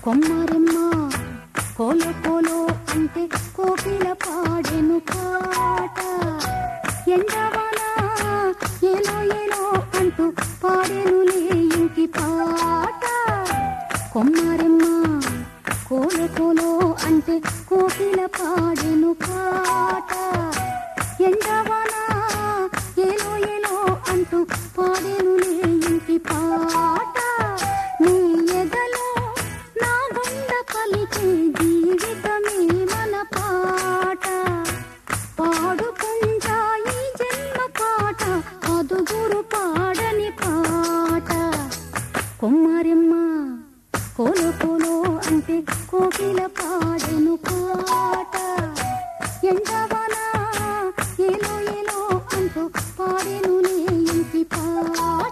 కొమ్మరెమ్మ కోలో కోలో అంటే కోకిల పాడెను పాట, ఎండవాన ఏలో ఏలో అంటూ పాడెనులే ఇంటి పాట. కొమ్మరెమ్మ కోలో కోలో అంటే కోకిల పాడెను పాట, ఎండవాన ఏలో ఏలో అంటూ పాడెనులే ఇంటి పాట. నీ ఎదలో నా గుండ పలికే జీవితమే మన పాట, పాడుకుంటా ఈ జన్మ పాట, అదుగురు పాడని పాట. కొమ్మరెమ్మ కోలో కోలో అంటే కోకిల పాడెను పాట, ఎండవాన ఏలో ఏలో అంటూ పాడెనులే ఇంటి పాట.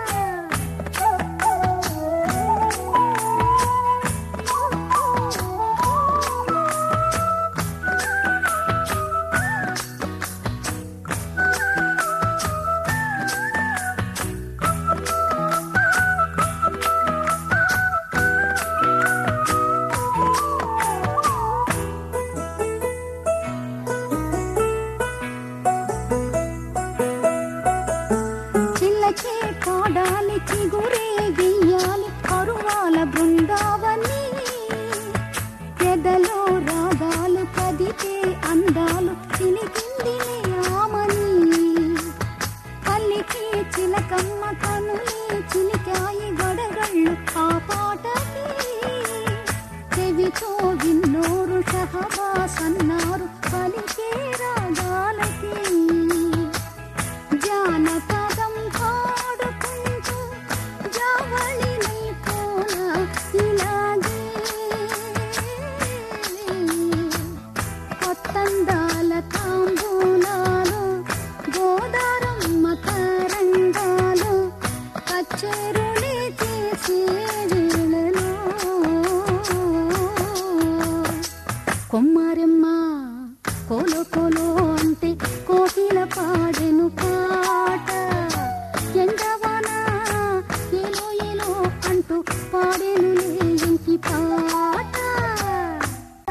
పాడాలి చిగురే గెయ్యాలి పరువాల బృందావని, ఎదలో రాగాలు కదితే అందాలు చిలికిందిలే ఆమని. పల్లికి చిలకమ్మ కనులే చిలికాయి గడగళ్ళు ఆ పాటకి, చెవితో విన్నోరు షహబాస్ అన్నారు